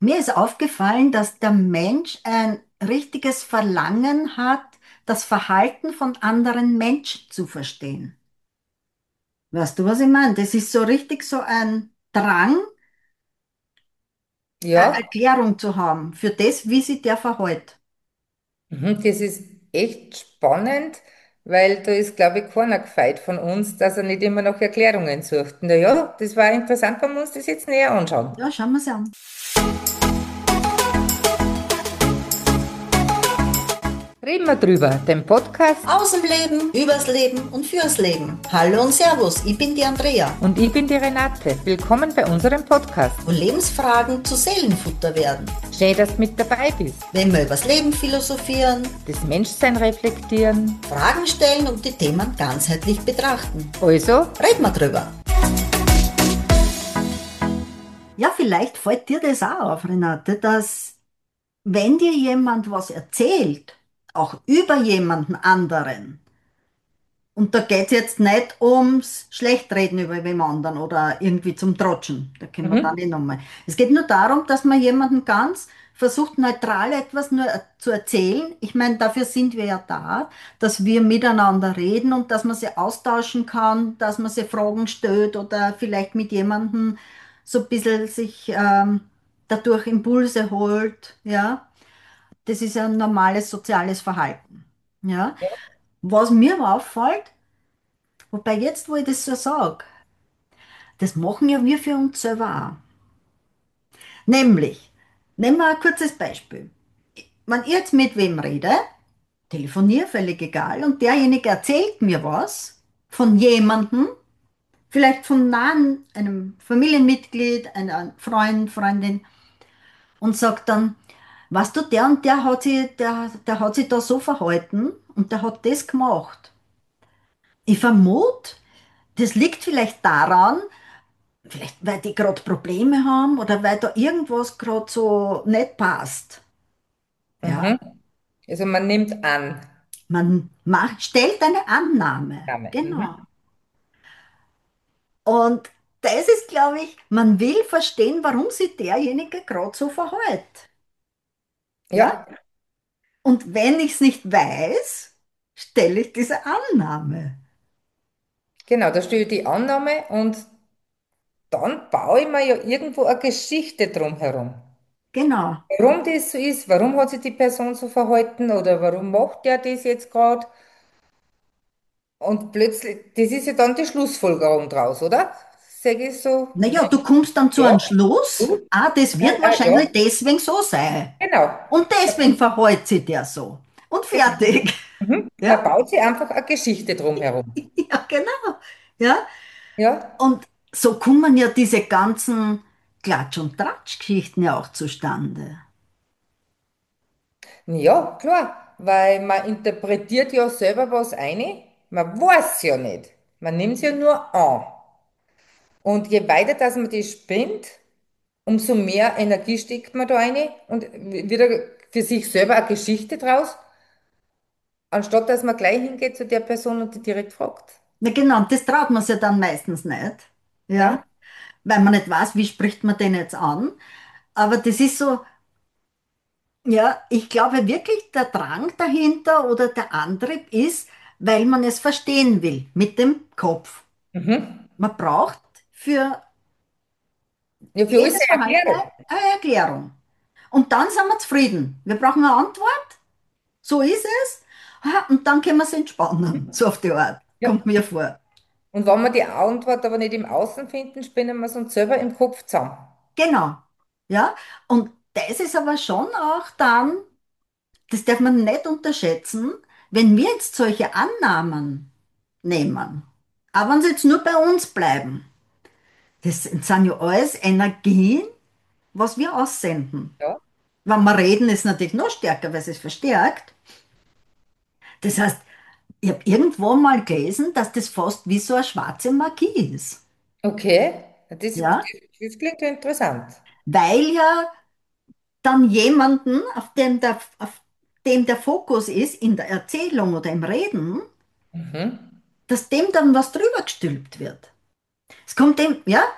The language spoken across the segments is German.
Mir ist aufgefallen, dass der Mensch ein richtiges Verlangen hat, das Verhalten von anderen Menschen zu verstehen. Weißt du, was ich meine? Das ist so richtig so ein Drang, eine Ja, Erklärung zu haben für das, wie sich der verhält. das ist echt spannend, weil da ist, glaube ich, keiner gefeit von uns, dass er nicht immer nach Erklärungen sucht. Na ja, das war interessant, wenn wir uns das jetzt näher anschauen. Ja, schauen wir es an. Reden wir drüber, den Podcast. Aus dem Leben, übers Leben und fürs Leben. Hallo und Servus, ich bin die Andrea. Und ich bin die Renate. Willkommen bei unserem Podcast. Wo Lebensfragen zu Seelenfutter werden. Schön, dass du mit dabei bist. Wenn wir übers Leben philosophieren, Das Menschsein reflektieren. Fragen stellen und die Themen ganzheitlich betrachten. Also, Reden wir drüber. Ja, vielleicht fällt dir das auch auf, Renate, dass wenn dir jemand was erzählt, auch über jemanden anderen, und da geht es jetzt nicht ums Schlechtreden über wem anderen oder irgendwie zum Trotschen, da können wir dann mhm. nicht nochmal. Es geht nur darum, dass man jemanden ganz versucht, neutral etwas nur zu erzählen. Ich meine, dafür sind wir ja da, dass wir miteinander reden und dass man sie austauschen kann, dass man sie Fragen stellt oder vielleicht mit jemandem so ein bisschen sich dadurch Impulse holt, ja. Das ist ja ein normales soziales Verhalten, ja. Was mir aber auffällt, wobei jetzt, wo ich das so sage, das machen ja wir für uns selber auch. Nämlich, nehmen wir ein kurzes Beispiel. Wenn ich jetzt mit wem rede, telefoniere, völlig egal, und derjenige erzählt mir was von jemandem, vielleicht von nahen, einem Familienmitglied, einem Freund, Freundin, und sagt dann, weißt du, der und der hat sich da so verhalten und der hat das gemacht. Ich vermute, das liegt vielleicht daran, vielleicht weil die gerade Probleme haben oder weil da irgendwas gerade so nicht passt. Ja, Mhm. Also man nimmt an. man stellt eine Annahme. Name. Genau. Mhm. Und das ist, glaube ich, man will verstehen, warum sich derjenige gerade so verhält. Ja? Ja, Und wenn ich es nicht weiß, stelle ich diese Annahme. genau, da stehe ich die Annahme und dann baue ich mir ja irgendwo eine Geschichte drumherum. Genau. Warum das so ist, warum hat sich die Person so verhalten oder warum macht der das jetzt gerade? Und plötzlich, das ist ja dann die Schlussfolgerung draus, oder? Sag ich so? Naja, du kommst dann zu einem Ja, Schluss, du? ah, das wird Ja, wahrscheinlich deswegen so sein. genau. Und deswegen verhält sich der so. Und Genau. fertig. Mhm. Ja? Man baut sich einfach eine Geschichte drumherum. Ja, genau. Ja? Ja? Und so kommen ja diese ganzen Klatsch- und Tratsch-Geschichten ja auch zustande. Ja, klar, weil man interpretiert ja selber was ein, man weiß ja nicht. Man nimmt es ja nur an. Und je weiter, dass man das spinnt, umso mehr Energie steckt man da rein und wieder für sich selber eine Geschichte draus, anstatt dass man gleich hingeht zu der Person und die direkt fragt. Na genau, und das traut man sich dann meistens nicht. Ja? Ja? Weil man nicht weiß, wie spricht man den jetzt an. Aber das ist so, ja, ich glaube wirklich, der Drang dahinter oder der Antrieb ist, weil man es verstehen will mit dem Kopf. Mhm. Man braucht für Ja, für alles jedes eine Verhalten Erklärung. eine Erklärung. Und dann sind wir zufrieden. Wir brauchen eine Antwort, so ist es. Ah, und dann können wir es entspannen, so auf die Art. Ja. Kommt mir vor. Und wenn wir die Antwort aber nicht im Außen finden, spinnen wir es uns selber im Kopf zusammen. Genau. Ja, und das ist aber schon auch dann, das darf man nicht unterschätzen, wenn wir jetzt solche Annahmen nehmen, aber wenn sie jetzt nur bei uns bleiben, das sind ja alles Energien, was wir aussenden. Ja. Wenn wir reden, ist es natürlich noch stärker, weil es es verstärkt. Das heißt, ich habe irgendwo mal gelesen, dass das fast wie so eine schwarze Magie ist. Okay, Ja, das klingt ja interessant. weil ja dann jemanden, auf dem der Fokus ist, in der Erzählung oder im Reden, Mhm. dass dem dann was drüber gestülpt wird. Es kommt dem, ja,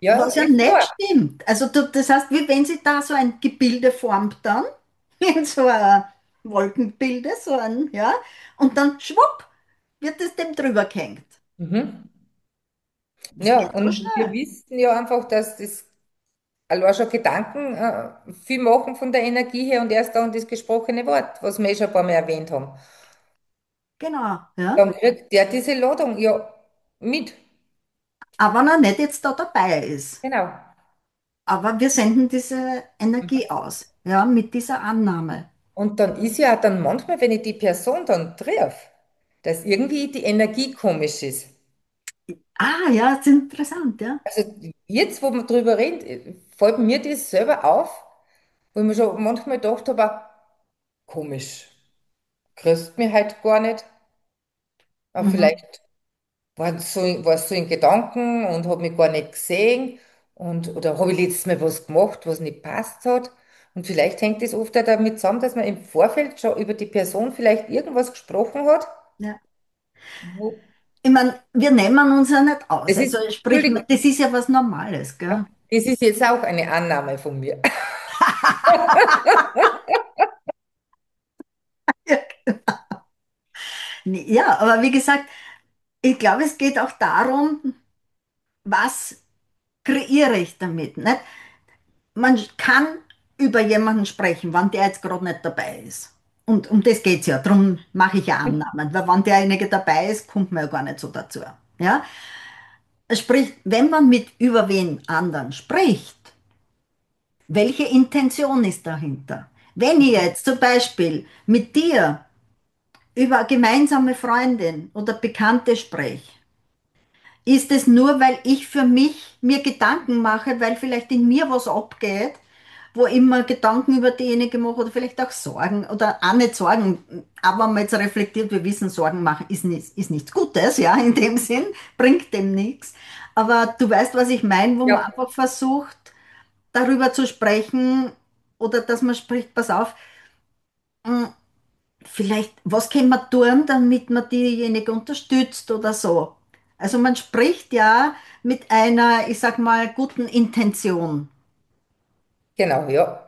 Ja, Was ja ja, nicht klar. stimmt. Also das heißt, wie wenn sie da so ein Gebilde formt dann, in so ein Wolkenbilde, so ein, ja, und dann schwupp, wird es dem drüber gehängt. Mhm. Das Ja, geht so und wir schnell. wissen ja einfach, dass das allein schon Gedanken viel machen von der Energie her und erst dann das gesprochene Wort, was wir eh schon ein paar Mal erwähnt haben. Genau, ja. Dann kriegt der diese Ladung ja mit. Aber wenn er nicht jetzt da dabei ist. Genau. Aber wir senden diese Energie Mhm. aus, ja, mit dieser Annahme. Und dann ist ja auch dann manchmal, wenn ich die Person dann triff, dass irgendwie die Energie komisch ist. Ah, ja, das ist interessant, ja. Also jetzt, wo wir drüber reden, fällt mir das selber auf, wo ich mir schon manchmal gedacht habe, ah, komisch, grüßt mich halt gar nicht. Aber Mhm. vielleicht war es so in Gedanken und habe mich gar nicht gesehen oder habe ich letztes Mal was gemacht, was nicht passt hat. Und vielleicht hängt das oft auch damit zusammen, dass man im Vorfeld schon über die Person vielleicht irgendwas gesprochen hat. Ja. Wo, Ich meine, wir nehmen uns ja nicht aus. das Also ist, sprich, Entschuldigung, das ist ja was Normales, gell? ja, das ist jetzt auch eine Annahme von mir. Ja, aber wie gesagt, ich glaube, es geht auch darum, was kreiere ich damit, nicht? Man kann über jemanden sprechen, wenn der jetzt gerade nicht dabei ist. Und um das geht es ja, darum mache ich ja Annahmen, weil wenn derjenige dabei ist, kommt man ja gar nicht so dazu. Ja? Sprich, wenn man mit über wen anderen spricht, welche Intention ist dahinter? Wenn ich jetzt zum Beispiel mit dir über eine gemeinsame Freundin oder Bekannte spreche, ist es nur, weil ich für mich mir Gedanken mache, weil vielleicht in mir was abgeht, wo ich mir Gedanken über diejenige mache oder vielleicht auch Sorgen oder auch nicht Sorgen. Aber wenn man jetzt reflektiert, wir wissen, Sorgen machen ist nichts Gutes, ja, in dem Sinn, bringt dem nichts. Aber du weißt, was ich meine, wo man Ja. einfach versucht, darüber zu sprechen oder dass man spricht, pass auf, hm, vielleicht, was kann man tun, damit man diejenige unterstützt oder so. Also man spricht ja mit einer, ich sag mal, guten Intention, Genau, ja.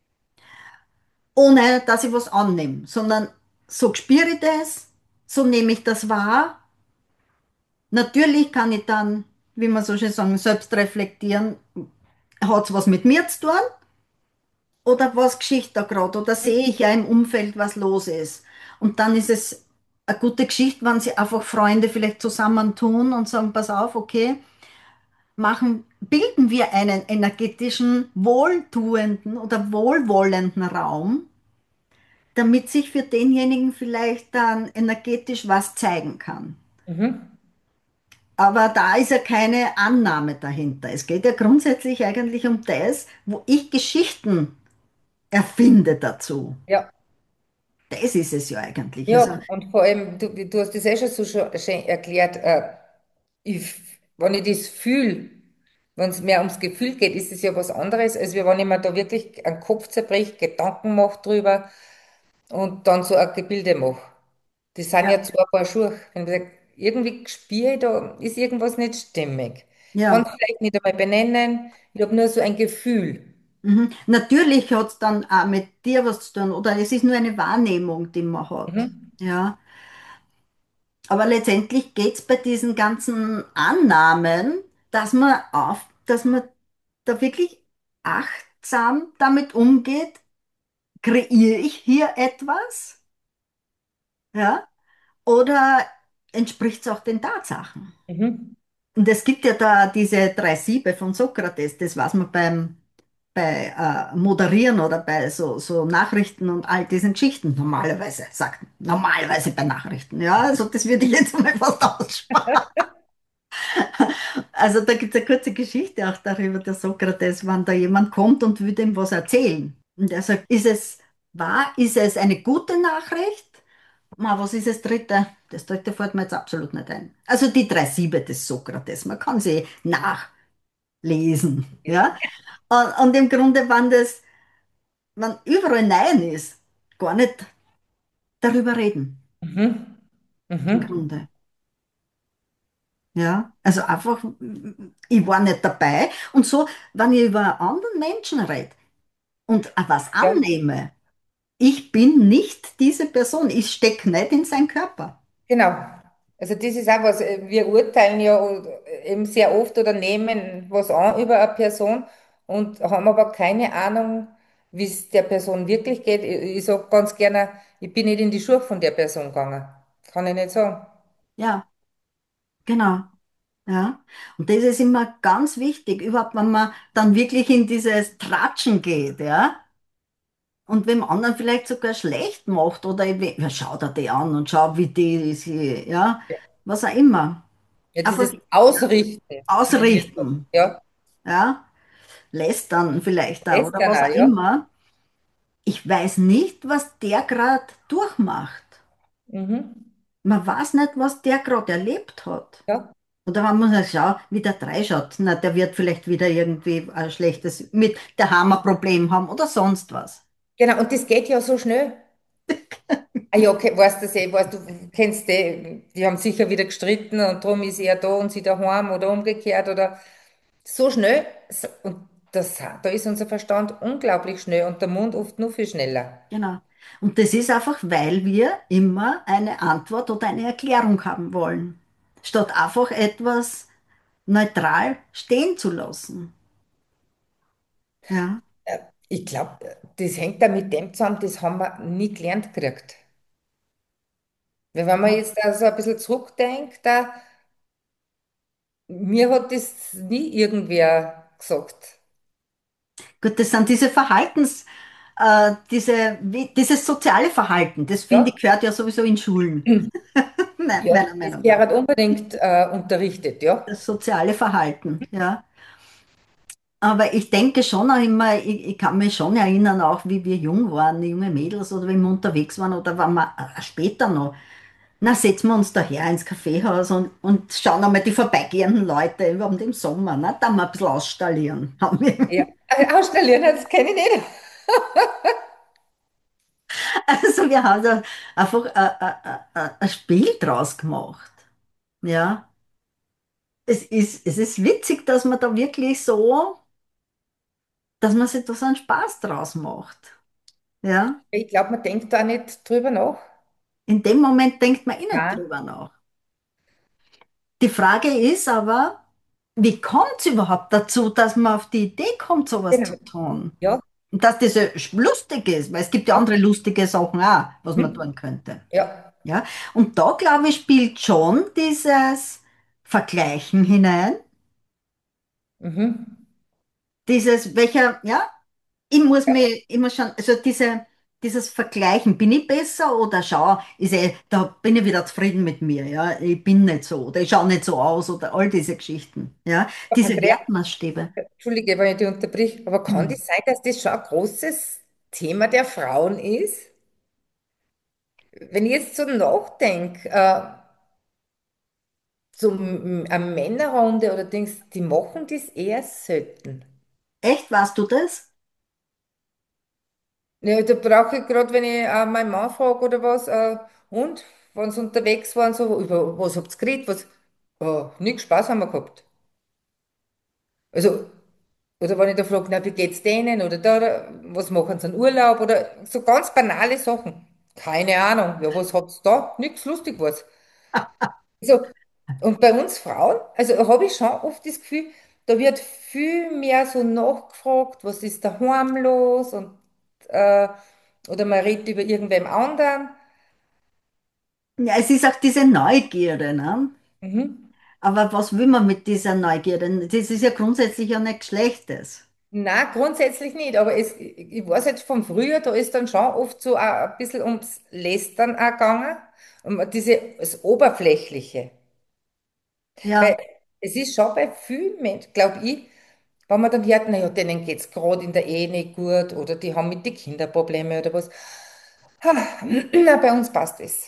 ohne dass ich was annehme, sondern so spüre ich das, so nehme ich das wahr. Natürlich kann ich dann, wie man so schön sagen, selbst reflektieren, hat es was mit mir zu tun oder was geschieht da gerade oder sehe ich ja im Umfeld, was los ist. Und dann ist es eine gute Geschichte, wenn sie einfach Freunde vielleicht zusammentun und sagen, pass auf, okay, bilden wir einen energetischen, wohltuenden oder wohlwollenden Raum, damit sich für denjenigen vielleicht dann energetisch was zeigen kann. Mhm. Aber da ist ja keine Annahme dahinter. Es geht ja grundsätzlich eigentlich um das, wo ich Geschichten erfinde dazu. Ja. Das ist es ja eigentlich. Also, Ja, und vor allem, du hast das eh schon so schön erklärt, wenn ich das fühle, wenn es mehr ums Gefühl geht, ist es ja was anderes, als wenn ich mir da wirklich einen Kopf zerbricht, Gedanken mache drüber und dann so ein Gebilde mache. Das sind ja ja, zwei Paar Schuhe. Wenn ich sage, irgendwie spüre ich, da ist irgendwas nicht stimmig. Ich kann es ja. vielleicht nicht einmal benennen, ich habe nur so ein Gefühl. Mhm. Natürlich hat es dann auch mit dir was zu tun oder es ist nur eine Wahrnehmung, die man hat. Mhm. Ja. Aber letztendlich geht es bei diesen ganzen Annahmen, dass man da wirklich achtsam damit umgeht, kreiere ich hier etwas? Ja? Oder entspricht es auch den Tatsachen? Mhm. Und es gibt ja da diese drei Siebe von Sokrates, das weiß man bei Moderieren oder bei so Nachrichten und all diesen Geschichten normalerweise bei Nachrichten, ja, also das würde ich jetzt mal fast aussparen. Also da gibt es eine kurze Geschichte auch darüber, der Sokrates, wann da jemand kommt und will ihm was erzählen. Und er sagt, ist es wahr, ist es eine gute Nachricht? Ma, was ist das dritte? Das dritte fällt mir jetzt absolut nicht ein. Also die drei Siebe des Sokrates, man kann sie nachlesen, ja. Und im Grunde, wenn überall Nein ist, gar nicht darüber reden, Mhm. im Mhm. Grunde. Ja, also einfach, ich war nicht dabei. Und so, wenn ich über einen anderen Menschen rede und was Ja, annehme, ich bin nicht diese Person, ich stecke nicht in seinen Körper. genau. Also das ist auch was, wir urteilen ja eben sehr oft oder nehmen was an über eine Person und haben aber keine Ahnung, wie es der Person wirklich geht. Ich sage ganz gerne, ich bin nicht in die Schuhe von der Person gegangen. Kann ich nicht sagen. Ja, genau. Ja. Und das ist immer ganz wichtig, überhaupt, wenn man dann wirklich in dieses Tratschen geht, ja. Und wem anderen vielleicht sogar schlecht macht oder ja, schau dir die an und schau, wie die ist, ja, Ja, was auch immer. ja, Einfach dieses Ausrichten, nenne ich das. ausrichten, Ja, ja, lästern vielleicht da ist oder dann was auch, auch ja. immer. Ich weiß nicht, was der gerade durchmacht. Mhm. Man weiß nicht, was der gerade erlebt hat. Ja, Oder wenn man sagt, schau, wie der dreischaut, na, der wird vielleicht wieder irgendwie ein schlechtes mit der Hammerproblem haben oder sonst was. genau. Und das geht ja so schnell. Ah ja, okay, weißt du, weißt du, kennst die haben sicher wieder gestritten und darum ist er da und sie daheim oder umgekehrt oder so schnell. Und da ist unser Verstand unglaublich schnell und der Mund oft nur viel schneller. Genau. Und das ist einfach, weil wir immer eine Antwort oder eine Erklärung haben wollen, statt einfach etwas neutral stehen zu lassen. Ja. Ich glaube, das hängt da mit dem zusammen, das haben wir nie gelernt gekriegt. Weil wenn man jetzt da so ein bisschen zurückdenkt, mir hat das nie irgendwer gesagt. Gut, das sind diese dieses soziale Verhalten, das finde ich Ja? gehört ja sowieso in Schulen, Ja, meiner das Meinung nach. gehört unbedingt unterrichtet, ja. Das soziale Verhalten, ja. Aber ich denke schon auch immer, ich kann mich schon erinnern, auch wie wir jung waren, junge Mädels oder wenn wir unterwegs waren oder wenn wir später noch, na, setzen wir uns daher ins Kaffeehaus und schauen einmal die vorbeigehenden Leute, überhaupt im Sommer, ne, da mal ein bisschen ausstallieren. Haben wir. Ja. Ausstellen, das kenne ich nicht. Also wir haben da einfach ein Spiel draus gemacht. Ja, es ist witzig, dass man da wirklich so, dass man sich da so einen Spaß draus macht. Ja, Ich glaube, man denkt da nicht drüber nach. in dem Moment denkt man eh nicht Nein, drüber nach. Die Frage ist aber, wie kommt es überhaupt dazu, dass man auf die Idee kommt, sowas genau. zu tun? Ja, Und dass das lustig ist, weil es gibt ja ja, andere lustige Sachen auch, was man mhm. tun könnte. Ja, Ja? Und da, glaube ich, spielt schon dieses Vergleichen hinein, mhm. dieses, welcher, ja, ich muss schon, also dieses Vergleichen, bin ich besser oder schau, da bin ich wieder zufrieden mit mir, ja, ich bin nicht so oder ich schaue nicht so aus oder all diese Geschichten, ja, diese Andrea, Wertmaßstäbe. Entschuldige, wenn ich dich unterbrich, aber kann Hm. das sein, dass das schon ein großes Thema der Frauen ist? Wenn ich jetzt so nachdenke, so eine Männerrunde oder Dings, die machen das eher selten. Echt, warst du das? Ja, da brauche ich gerade, wenn ich meinen Mann frage oder was, und, wenn sie unterwegs waren, so, über was habt ihr geredet? Nix, Spaß haben wir gehabt. Also, oder wenn ich da frage, na, wie geht's denen? Oder was machen sie an Urlaub? Oder so ganz banale Sachen. Keine Ahnung. Ja, was habt's da? Nix lustig was. Also, und bei uns Frauen, also habe ich schon oft das Gefühl, da wird viel mehr so nachgefragt, was ist daheim los und äh, oder man redet über irgendwem anderen. Ja, es ist auch diese Neugierde, ne? Mhm. Aber was will man mit dieser Neugierde? Das ist ja grundsätzlich ja nichts Schlechtes. Na, grundsätzlich nicht, aber ich weiß jetzt vom Frühjahr, da ist dann schon oft so ein bisschen ums Lästern auch gegangen, das Oberflächliche. Weil Ja, es ist schon bei vielen Menschen, glaube ich, wenn man dann hört, naja, denen geht es gerade in der Ehe nicht gut oder die haben mit den Kindern Probleme oder was. Ha, na, bei uns passt es.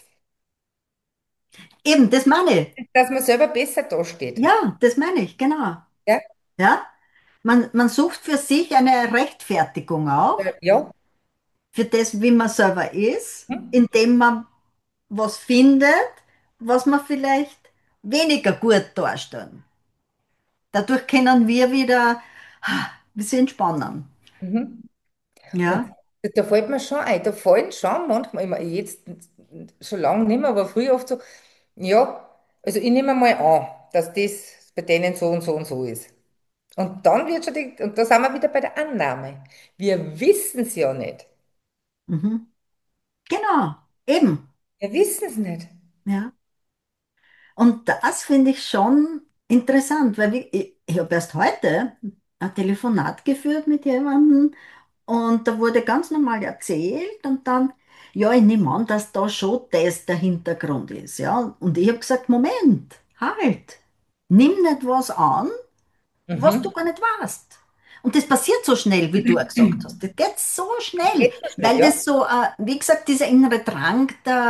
eben, das meine ich. Dass man selber besser dasteht. Ja, das meine ich, genau. Ja, Ja, man sucht für sich eine Rechtfertigung auch, ja. für das, wie man selber ist, Hm? indem man was findet, was man vielleicht, weniger gut darstellen. Dadurch können wir wieder ein bisschen entspannen. Mhm. Und Ja. da fällt mir schon ein, da fallen schon manchmal, ich meine, jetzt schon lange nicht mehr, aber früher oft so, ja, also ich nehme mal an, dass das bei denen so und so und so ist. Und dann wird schon und da sind wir wieder bei der Annahme. Wir wissen es ja nicht. Mhm. Genau, eben. Wir wissen es nicht. Ja. Und das finde ich schon interessant, weil ich habe erst heute ein Telefonat geführt mit jemandem und da wurde ganz normal erzählt und dann, ja, ich nehme an, dass da schon das der Hintergrund ist, ja. Und ich habe gesagt, Moment, halt, nimm nicht was an, was du Mhm. gar nicht weißt. Und das passiert so schnell, wie du auch gesagt hast. Das geht so schnell, Geht so schnell, weil ja? das so, wie gesagt, dieser innere Drang,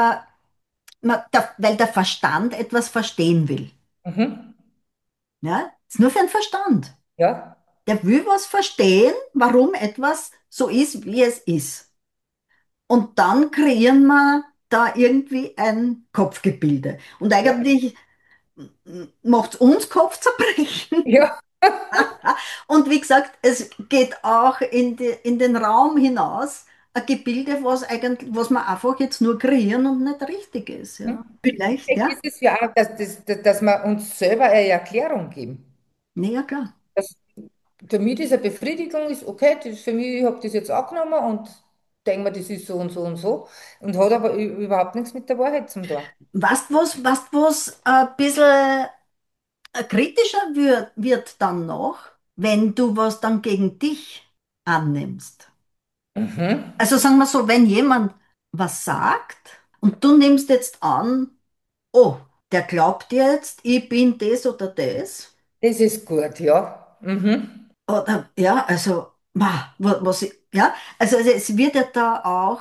weil der Verstand etwas verstehen will. Mhm. Ja, ist nur für den Verstand. Ja. Der will was verstehen, warum etwas so ist, wie es ist. Und dann kreieren wir da irgendwie ein Kopfgebilde. Und Ja. eigentlich macht es uns Kopfzerbrechen. Ja. Und wie gesagt, es geht auch in den Raum hinaus, ein Gebilde, was wir einfach jetzt nur kreieren und nicht richtig ist. Ja. Mhm. Vielleicht, Echt ja. ist es ja auch, dass wir uns selber eine Erklärung geben. Nee, ja, klar. Das, für mich diese Befriedigung ist okay, das ist für mich, ich habe das jetzt angenommen und denke mir, das ist so und so und so und hat aber überhaupt nichts mit der Wahrheit zu tun. Weißt was ein bisschen kritischer wird dann noch, wenn du was dann gegen dich annimmst. Mhm. Also sagen wir so, wenn jemand was sagt und du nimmst jetzt an, oh, der glaubt jetzt, ich bin das oder das. Das ist gut, ja. Mhm. Oder, ja, also, ja, also es wird ja da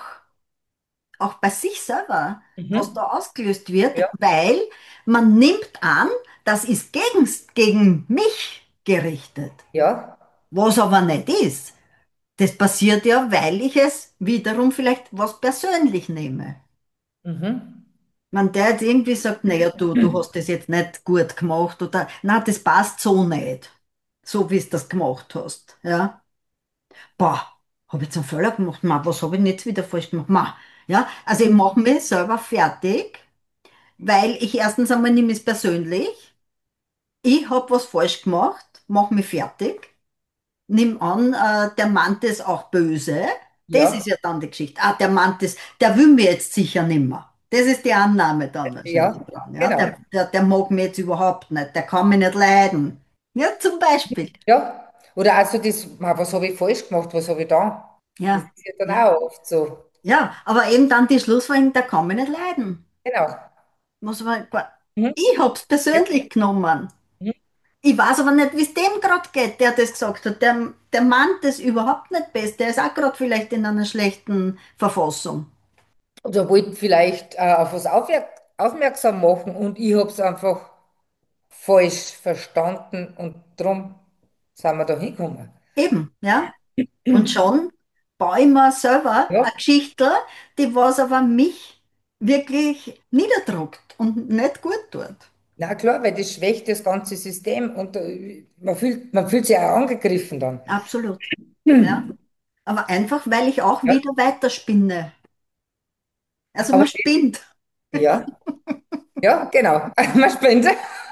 auch bei sich selber, was Mhm. da ausgelöst wird, Ja. weil man nimmt an, das ist gegen mich gerichtet, Ja. was aber nicht ist. Das passiert ja, weil ich es wiederum vielleicht was persönlich nehme. Mhm. Man, der jetzt irgendwie sagt, naja, du hast das jetzt nicht gut gemacht oder, na, das passt so nicht, so wie es das gemacht hast, ja. Boah, habe ich jetzt einen Fehler gemacht? Ma, was habe ich denn jetzt wieder falsch gemacht? Ma, ja, also ich mache mich selber fertig, weil ich erstens einmal nehme es persönlich. Ich habe was falsch gemacht, mache mich fertig, nimm an, der meint es auch böse. Das ist Ja. ja dann die Geschichte. Ah, der meint es, der will mir jetzt sicher nimmer. Das ist die Annahme dann wahrscheinlich Ja. dran. Ja, Genau. der mag mich jetzt überhaupt nicht, der kann mich nicht leiden. Ja, zum Beispiel. Ja. Oder also das, was habe ich falsch gemacht, was habe ich da? Das Ja, ist ja dann ja, auch oft so. ja, aber eben dann die Schlussfolgerung, der kann mich nicht leiden. Genau. Muss man, Mhm. ich hab's Ja. persönlich genommen. Mhm. Ich weiß aber nicht, wie es dem gerade geht, der das gesagt hat. Der meint das überhaupt nicht best. Der ist auch gerade vielleicht in einer schlechten Verfassung. Oder wollte vielleicht auf was aufmerksam machen und ich habe es einfach falsch verstanden und drum sind wir da hingekommen. Eben, ja. Und schon baue ich mir selber Ja, eine Geschichte, die was aber mich wirklich niederdrückt und nicht gut tut. na klar, weil das schwächt das ganze System und man fühlt sich auch angegriffen dann. Absolut. Ja. Hm. Aber einfach, weil ich auch Ja, wieder weiterspinne. Also aber man spinnt. ja, ja, genau. Man springt,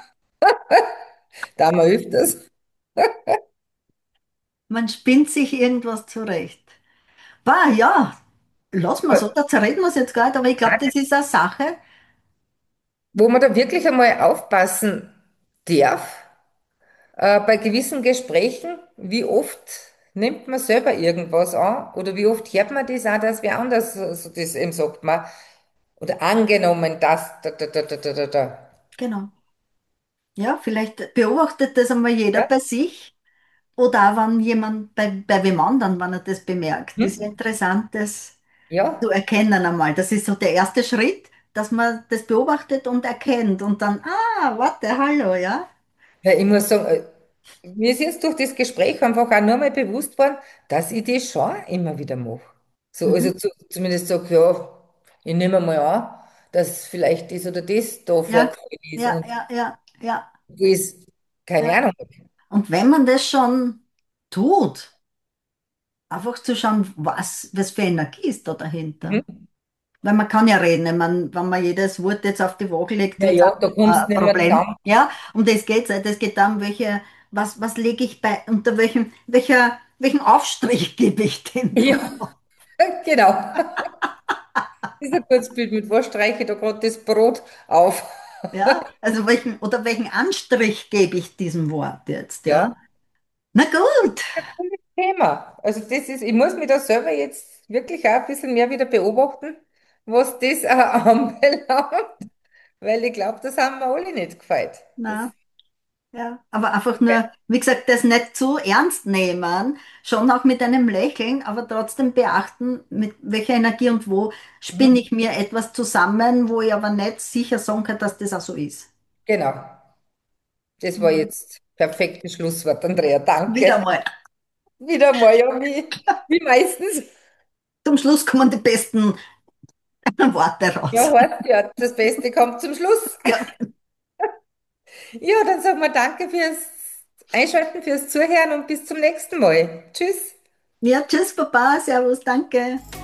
da man öfters. Man spinnt sich irgendwas zurecht. Bah, ja, lassen wir es, oder? Zerreden wir es jetzt gar nicht, aber ich glaube, das ist eine Sache. Wo man da wirklich einmal aufpassen darf, bei gewissen Gesprächen, wie oft nimmt man selber irgendwas an oder wie oft hört man das auch, dass wer anders so das eben sagt man, oder angenommen, dass, da. Genau. Ja, vielleicht beobachtet das einmal jeder Ja, bei sich oder auch wenn jemand bei wem anderen, wenn er das bemerkt. Das ist ja hm? interessant, das zu Ja, erkennen einmal. Das ist so der erste Schritt, dass man das beobachtet und erkennt und dann, warte, hallo, ja. weil ich muss sagen, mir ist jetzt durch das Gespräch einfach auch nur mal bewusst worden, dass ich das schon immer wieder mache. So, also Mhm. zumindest sage, ja, ich nehme mal an, dass vielleicht das oder das da Ja, vorgefallen ist ja, und ja, ja, ja, das, keine ja. Ahnung. Und wenn man das schon tut, einfach zu schauen, was für Energie ist da dahinter. Mhm. Weil man kann ja reden, ich meine, wenn man jedes Wort jetzt auf die Waage legt, Ja, wird es ja, da auch kommst du ein nicht mehr Problem. zusammen. Ja, um das geht es. Das geht darum, was lege ich bei, unter welchen Aufstrich gebe ich dem Ja, da? genau. Das ist ein gutes Bild. Mit was streiche ich da gerade das Brot auf? Ja, also welchen Anstrich gebe ich diesem Wort jetzt, ja? Ja, Na gut, ein cooles Thema. Also das ist, ich muss mich da selber jetzt wirklich auch ein bisschen mehr wieder beobachten, was das auch anbelangt, weil ich glaube, das haben wir alle nicht gefeit. Das, na, ja, aber einfach nur, wie gesagt, das nicht zu ernst nehmen, schon auch mit einem Lächeln, aber trotzdem beachten, mit welcher Energie und wo spinne mhm. ich mir etwas zusammen, wo ich aber nicht sicher sagen kann, dass das auch so ist. Genau. Das war Mhm. jetzt perfektes Schlusswort, Andrea. Wieder Danke. mal. Wieder mal, ja, wie meistens. Zum Schluss kommen die besten Worte Ja, raus. heißt ja, das Beste kommt zum Schluss. Ja, Ja, dann sagen wir danke fürs Einschalten, fürs Zuhören und bis zum nächsten Mal. Tschüss. ja, tschüss, Papa, Servus, danke.